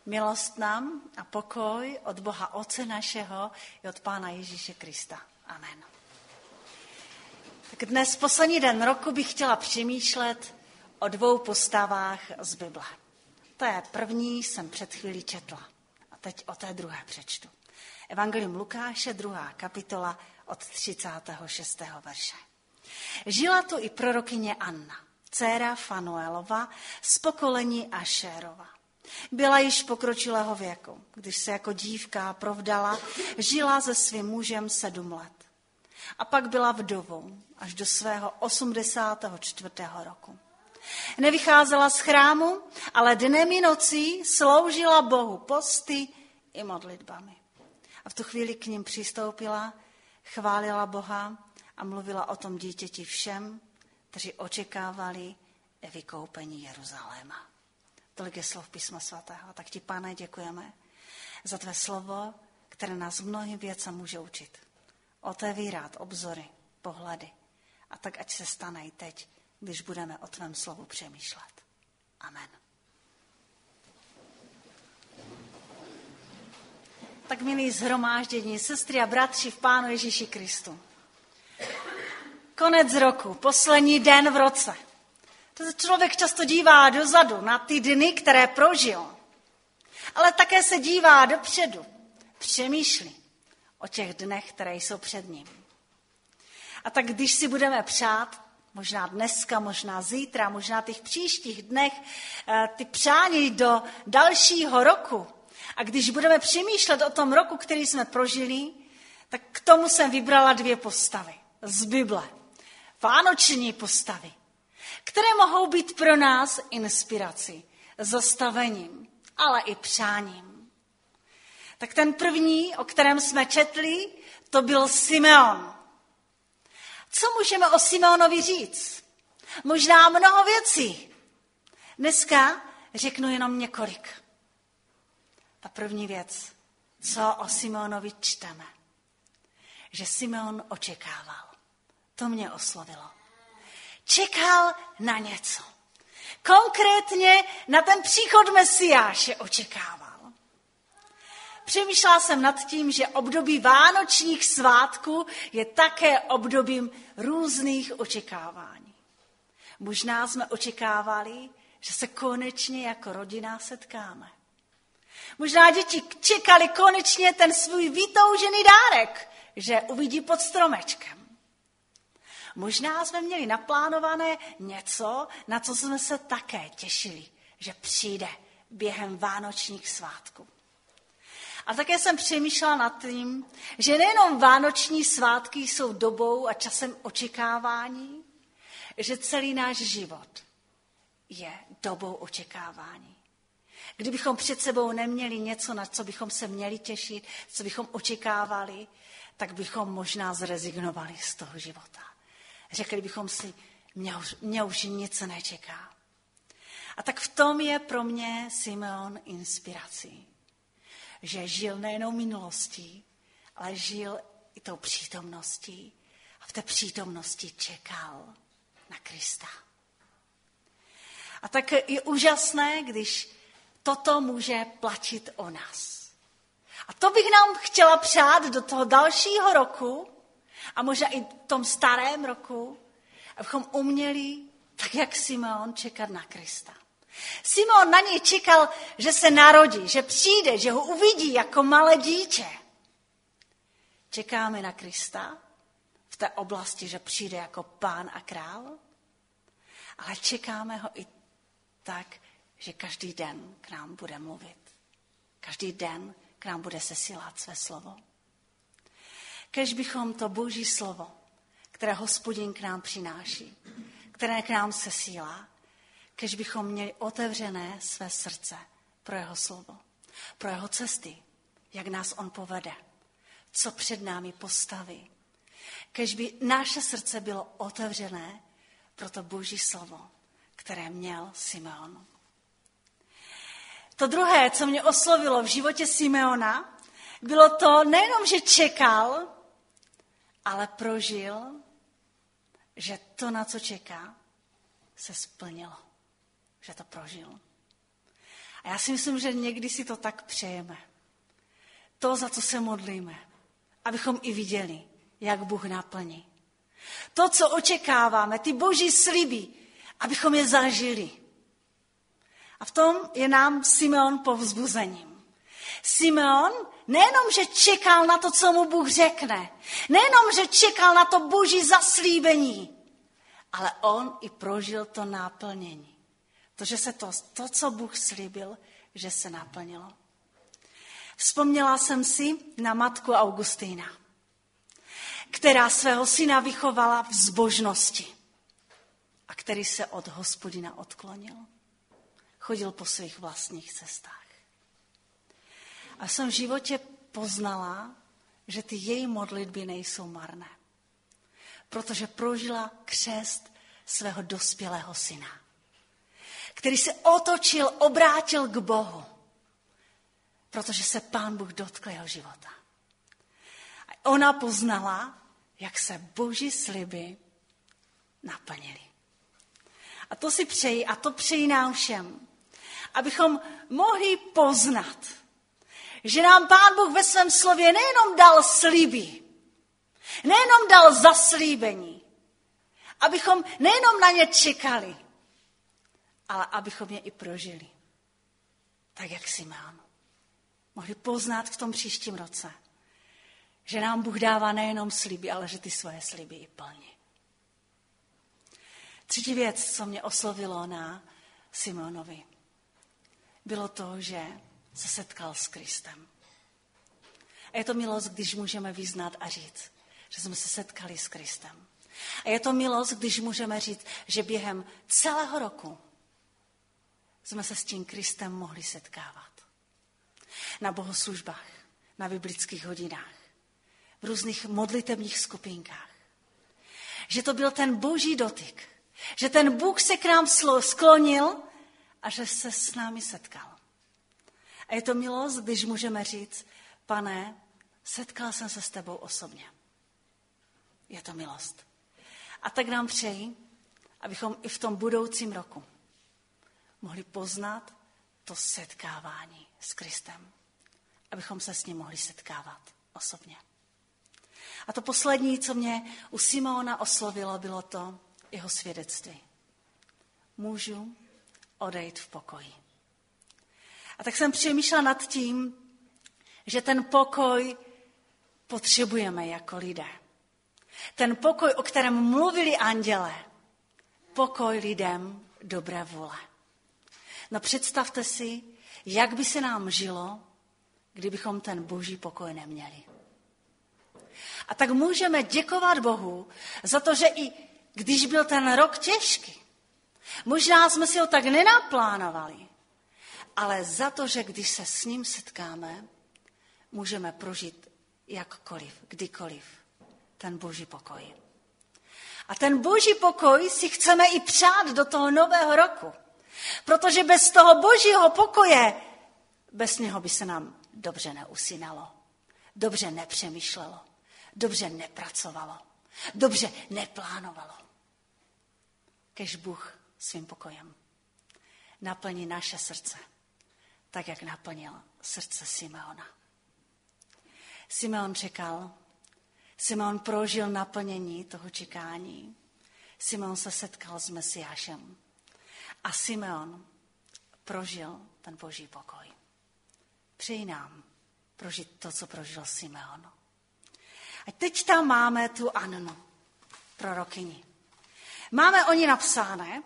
Milost nám a pokoj od Boha Otce našeho i od Pána Ježíše Krista. Amen. Tak dnes, poslední den roku, bych chtěla přemýšlet o 2 postavách z Bible. To je první, jsem před chvílí četla. A teď o té druhé přečtu. Evangelium Lukáše, 2. kapitola od 36. verše. Žila tu i prorokyně Anna, dcéra Fanuelova z pokolení Ašérova. Byla již pokročilého věku, když se jako dívka provdala, žila se svým mužem 7 let. A pak byla vdovou až do svého 84. roku. Nevycházela z chrámu, ale dnem i nocí sloužila Bohu posty i modlitbami. A v tu chvíli k ním přistoupila, chválila Boha a mluvila o tom dítěti všem, kteří očekávali vykoupení Jeruzaléma. Tolik je slov Písma svatého. Tak ti, Pane, děkujeme za tvé slovo, které nás mnohým věcem může učit. Otevírat obzory, pohledy. A tak ať se stane i teď, když budeme o tvém slovu přemýšlet. Amen. Tak milí shromáždění, sestry a bratři v Pánu Ježíši Kristu. Konec roku, poslední den v roce. To se člověk často dívá dozadu na ty dny, které prožil. Ale také se dívá dopředu. Přemýšlí o těch dnech, které jsou před ním. A tak když si budeme přát, možná dneska, možná zítra, možná těch příštích dnech, ty přání do dalšího roku, a když budeme přemýšlet o tom roku, který jsme prožili, tak k tomu jsem vybrala 2 postavy z Bible. Vánoční postavy, které mohou být pro nás inspirací, zastavením, ale i přáním. Tak ten první, o kterém jsme četli, to byl Simeon. Co můžeme o Simeonovi říct? Možná mnoho věcí. Dneska řeknu jenom několik. Ta první věc, co o Simeonovi čteme. Že Simeon očekával. To mě oslovilo. Čekal na něco. Konkrétně na ten příchod Mesiáše očekával. Přemýšlela jsem nad tím, že období vánočních svátků je také obdobím různých očekávání. Možná jsme očekávali, že se konečně jako rodina setkáme. Možná děti čekali konečně ten svůj vytoužený dárek, že uvidí pod stromečkem. Možná jsme měli naplánované něco, na co jsme se také těšili, že přijde během vánočních svátků. A také jsem přemýšlela nad tím, že nejenom vánoční svátky jsou dobou a časem očekávání, že celý náš život je dobou očekávání. Kdybychom před sebou neměli něco, na co bychom se měli těšit, co bychom očekávali, tak bychom možná zrezignovali z toho života. Řekli bychom si, mě už nic nečeká. A tak v tom je pro mě Simeon inspirací. Že žil nejenom minulostí, ale žil i tou přítomností. A v té přítomnosti čekal na Krista. A tak je úžasné, když toto může platit o nás. A to bych nám chtěla přát do toho dalšího roku, a možná i v tom starém roku, abychom uměli, tak jak Simeon, čekat na Krista. Simeon na něj čekal, že se narodí, že přijde, že ho uvidí jako malé dítě. Čekáme na Krista v té oblasti, že přijde jako pán a král, ale čekáme ho i tak, že každý den k nám bude mluvit. Každý den k nám bude sesílat své slovo. Kéž bychom to Boží slovo, které Hospodin k nám přináší, které k nám sesílá, kéž bychom měli otevřené své srdce pro jeho slovo, pro jeho cesty, jak nás on povede, co před námi postaví. Kéž by naše srdce bylo otevřené pro to Boží slovo, které měl Simeon. To druhé, co mě oslovilo v životě Simeona, bylo to nejenom, že čekal, ale prožil, že to, na co čeká, se splnilo. Že to prožil. A já si myslím, že někdy si to tak přejeme. To, za co se modlíme, abychom i viděli, jak Bůh naplní. To, co očekáváme, ty boží sliby, abychom je zažili. A v tom je nám Simeon povzbuzením. Simeon nejenom, že čekal na to, co mu Bůh řekne, nejenom, že čekal na to boží zaslíbení, ale on i prožil to naplnění. To, že se to, co Bůh slíbil, že se naplnilo. Vzpomněla jsem si na matku Augustína, která svého syna vychovala v zbožnosti a který se od Hospodina odklonil. Chodil po svých vlastních cestách. A jsem v životě poznala, že ty její modlitby nejsou marné. Protože prožila křest svého dospělého syna, který se otočil, obrátil k Bohu, protože se Pán Bůh dotkl jeho života. A ona poznala, jak se boží sliby naplnily. A to si přeji, a to přeji nám všem, abychom mohli poznat, že nám Pán Bůh ve svém slově nejenom dal sliby, nejenom dal zaslíbení, abychom nejenom na ně čekali, ale abychom je i prožili. Tak jak Simeon. Mohli poznat v tom příštím roce, že nám Bůh dává nejenom sliby, ale že ty svoje sliby i plní. Třetí věc, co mě oslovilo na Simeonovi, bylo to, že se setkal s Kristem. A je to milost, když můžeme vyznat a říct, že jsme se setkali s Kristem. A je to milost, když můžeme říct, že během celého roku jsme se s tím Kristem mohli setkávat. Na bohoslužbách, na biblických hodinách, v různých modlitebních skupinkách. Že to byl ten boží dotyk. Že ten Bůh se k nám sklonil a že se s námi setkal. A je to milost, když můžeme říct, Pane, setkal jsem se s tebou osobně. Je to milost. A tak nám přeji, abychom i v tom budoucím roku mohli poznat to setkávání s Kristem. Abychom se s ním mohli setkávat osobně. A to poslední, co mě u Simeona oslovilo, bylo to jeho svědectví. Můžu odejít v pokoji. A tak jsem přemýšlela nad tím, že ten pokoj potřebujeme jako lidé. Ten pokoj, o kterém mluvili andělé, pokoj lidem dobré vůle. No představte si, jak by se nám žilo, kdybychom ten boží pokoj neměli. A tak můžeme děkovat Bohu za to, že i když byl ten rok těžký, možná jsme si ho tak nenaplánovali, ale za to, že když se s ním setkáme, můžeme prožít jakkoliv, kdykoliv ten boží pokoj. A ten boží pokoj si chceme i přát do toho nového roku. Protože bez toho božího pokoje, bez něho by se nám dobře neusínalo, dobře nepřemýšlelo, dobře nepracovalo, dobře neplánovalo. Kež Bůh svým pokojem naplní naše srdce, tak jak naplnil srdce Simeona. Simeon čekal, Simeon prožil naplnění toho čekání, Simeon se setkal s Mesiášem a Simeon prožil ten boží pokoj. Přeji nám prožít to, co prožil Simeon. A teď tam máme tu Annu, prorokyni. Máme o ní napsáno,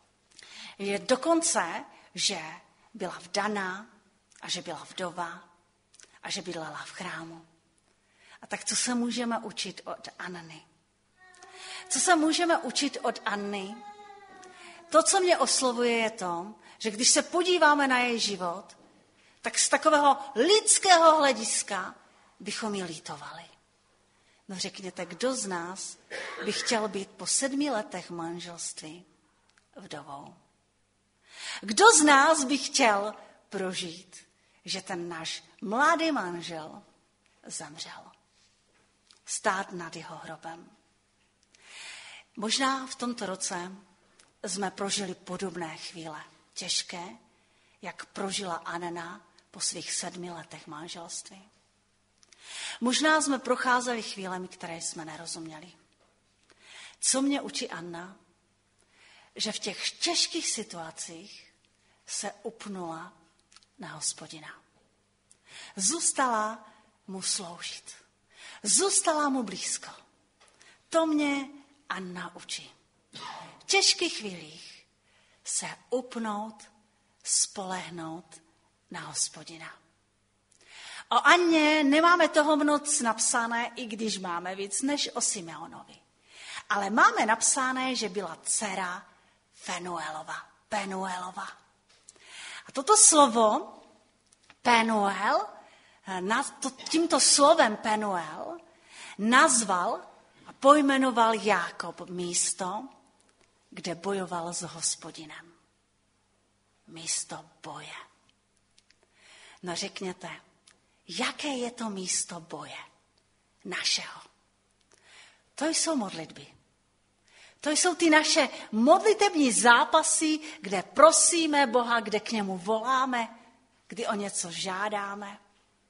že dokonce, že byla vdaná a že byla vdova a že bydlela v chrámu. A tak co se můžeme učit od Anny? Co se můžeme učit od Anny? To, co mě oslovuje, je to, že když se podíváme na její život, tak z takového lidského hlediska bychom ji lítovali. No řekněte, kdo z nás by chtěl být po 7 letech manželství vdovou? Kdo z nás by chtěl prožít, že ten náš mladý manžel zemřel? Stát nad jeho hrobem. Možná v tomto roce jsme prožili podobné chvíle, těžké, jak prožila Anna po svých 7 letech manželství. Možná jsme procházeli chvílemi, které jsme nerozuměli. Co mě učí Anna? Že v těch těžkých situacích se upnula na Hospodina. Zůstala mu sloužit. Zůstala mu blízko. To mě Anna učí. V těžkých chvílích se upnout, spolehnout na Hospodina. O Anně nemáme toho moc napsané, i když máme víc než o Simeonovi. Ale máme napsané, že byla dcera Penuelova. A toto slovo Penuel, tímto slovem Penuel nazval a pojmenoval Jákob místo, kde bojoval s Hospodinem. Místo boje. No řekněte, jaké je to místo boje našeho? To jsou modlitby. To jsou ty naše modlitební zápasy, kde prosíme Boha, kde k němu voláme, kdy o něco žádáme.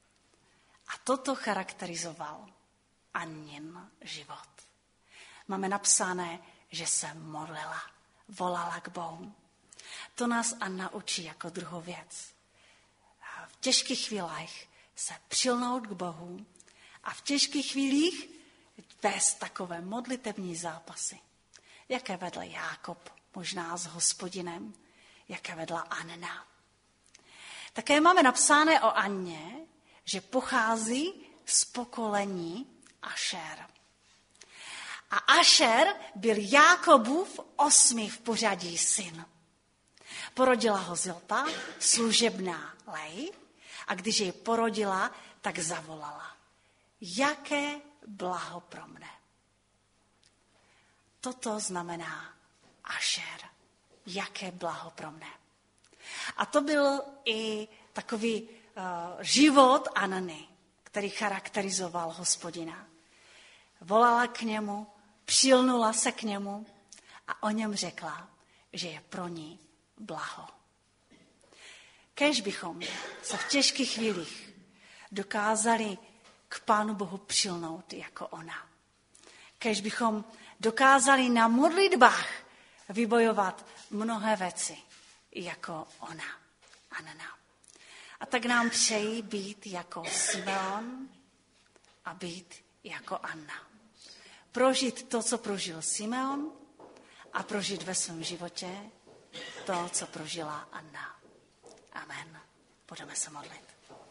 A toto charakterizoval Annin život. Máme napsané, že se modlila, volala k Bohu. To nás Anna učí jako druhou věc. V těžkých chvílích se přilnout k Bohu a v těžkých chvílích vést takové modlitební zápasy, jaké vedl Jákob, možná s Hospodinem, jaké vedla Anna. Také máme napsané o Anně, že pochází z pokolení Ašer. A Ašer byl Jákobův 8. v pořadí syn. Porodila ho Zilpa, služebná Lej, a když jej porodila, tak zavolala. Jaké blaho pro mne. Toto znamená Ašer. Jaké blaho pro mne. A to byl i takový život Anny, který charakterizoval Hospodina. Volala k němu, přilnula se k němu a o něm řekla, že je pro ní blaho. Kéž bychom se v těžkých chvílích dokázali k Pánu Bohu přilnout jako ona. Kéž bychom dokázali na modlitbách vybojovat mnohé věci jako ona, Anna. A tak nám přeji být jako Simeon a být jako Anna. Prožít to, co prožil Simeon a prožít ve svém životě to, co prožila Anna. Amen. Budeme se modlit.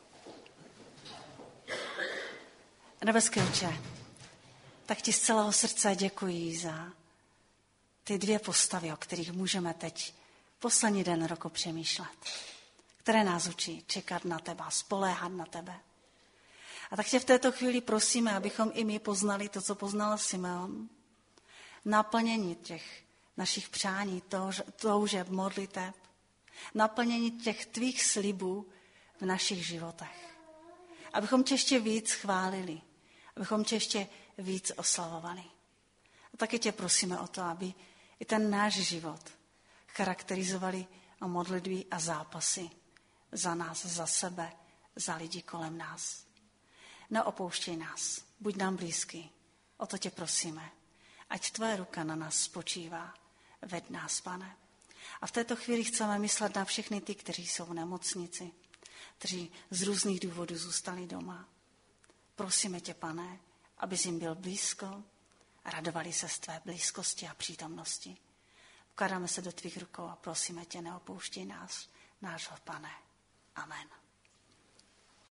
Nebeský Otče, tak ti z celého srdce děkuji za ty 2 postavy, o kterých můžeme teď poslední den roku přemýšlet, které nás učí čekat na tebe, spoléhat na tebe. A tak tě v této chvíli prosíme, abychom i my poznali to, co poznal Simeon, naplnění těch našich přání, toužeb, modliteb, naplnění těch tvých slibů v našich životech. Abychom tě ještě víc chválili, abychom tě ještě víc oslavovali. A taky tě prosíme o to, aby i ten náš život charakterizovali o modlitby a zápasy za nás, za sebe, za lidi kolem nás. Neopouštěj nás, buď nám blízký, o to tě prosíme. Ať tvoje ruka na nás spočívá, ved nás, Pane. A v této chvíli chceme myslet na všechny ty, kteří jsou v nemocnici, kteří z různých důvodů zůstali doma. Prosíme tě, Pane, abys jim byl blízko a radovali se z tvé blízkosti a přítomnosti. Vkládáme se do tvých rukou a prosíme tě, neopouštěj nás, nášho Pane. Amen.